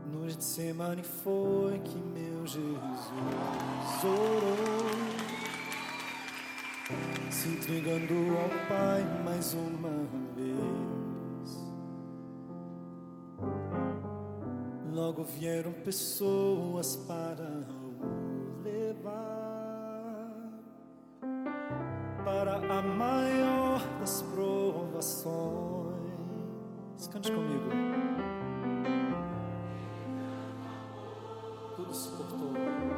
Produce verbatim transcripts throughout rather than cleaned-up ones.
No Getsemane foi que meu Jesus orou, se entregando ao Pai mais uma vez. Logo vieram pessoas para o levar para a maior das provações. Cante comigo. Tudo suportou.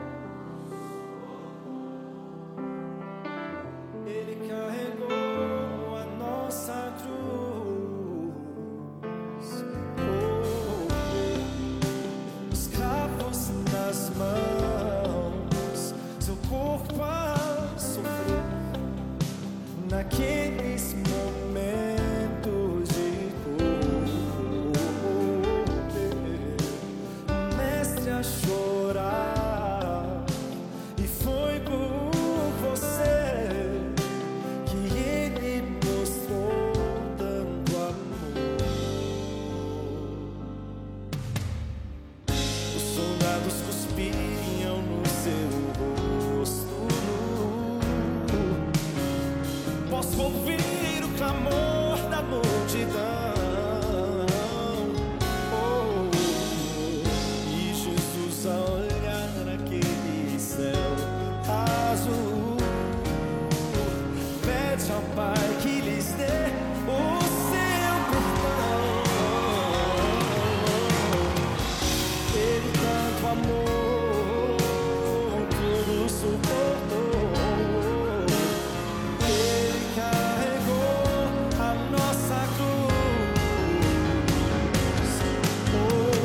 Ele carregou a nossa cruz, oh, os cravos nas mãos, seu corpo a sofrer naqueles momentos de dor. O mestre a chorar, e foi por você que ele mostrou tanto amor. Os soldados cuspiam no seu rosto nu. Posso ouvir o clamor da multidão. Oh, e Jesus a olhar naquele céu azul pede ao Pai que lhes dê o seu perdão. Ele tanto amou, tudo suportou. Ele carregou a nossa cruz, oh,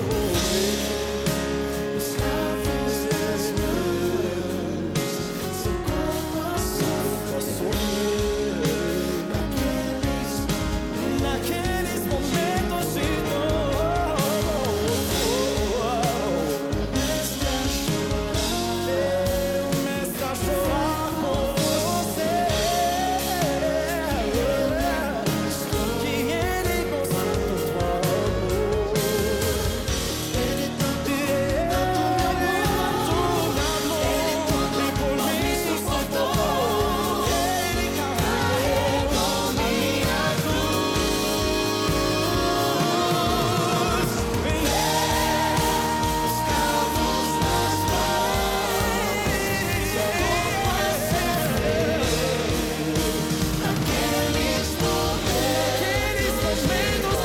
os cravos das mãos, seu corpo a sofrer naqueles, naqueles momentos de dor. O mestre a chorar, o mestre a chorar por você, que ele mostrou tanto amor. Ele tanto amor, e por mim suportou. Ele carregou a minha cruz. Vem os cravos nas mãos, seu corpo a sofrer naqueles momentos de dor.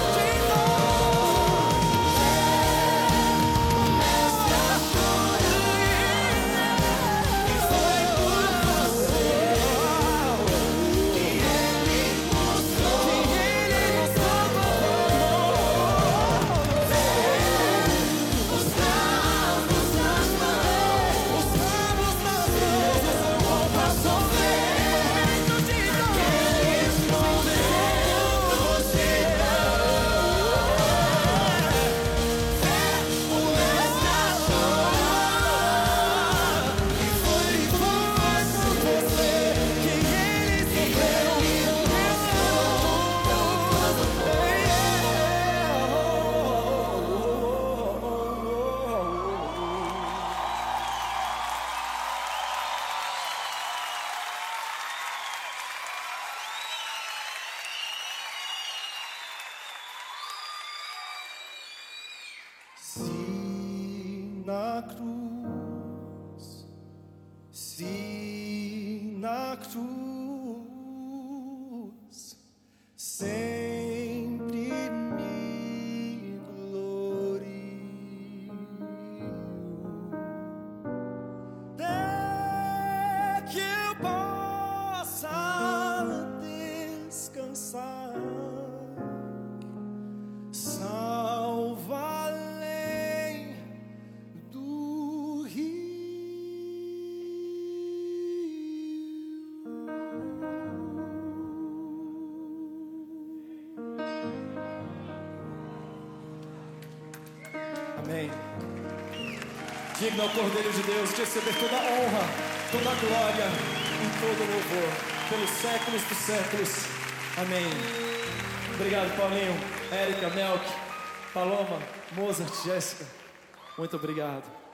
O mestre a chorar, e foi por você que ele mostrou, que ele mostrou todo amor. Os cravos nas mãos, os cravos nas mãos, o seu corpo a sofrer naqueles momentos de dor. O mestre a chorar, e foi por você que ele sofreu e se na cruz, se na cruz, sempre me glorio, até que eu possa descansar, salvo além do Amém. Digno ao Cordeiro de Deus de receber toda a honra, toda a glória e todo o louvor pelos séculos dos séculos. Amém. Obrigado, Paulinho, Érica, Melk, Paloma, Mozart, Jéssica. Muito obrigado.